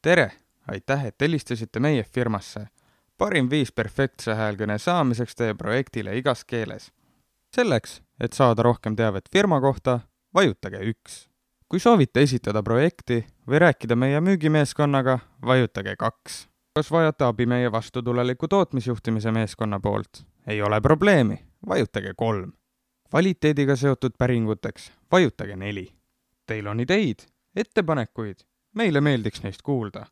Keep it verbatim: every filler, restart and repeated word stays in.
tere! Aitäh, et helistasite meie firmasse. Parim viis perfektse häälkõne saamiseks teie projektile igas keeles. Selleks, et saada rohkem teavet firma kohta, vajutage üks. Kui soovite esitada projekti või rääkida meie müügimeeskonnaga, vajutage kaks. Kas vajate abi meie vastutuleliku tootmisjuhtimise meeskonna poolt? Ei ole probleemi, vajutage kolm. Kvaliteediga seotud päringuteks vajutage neli. Teil on ideid, ettepanekuid? Meile meeldiks neist kuulda.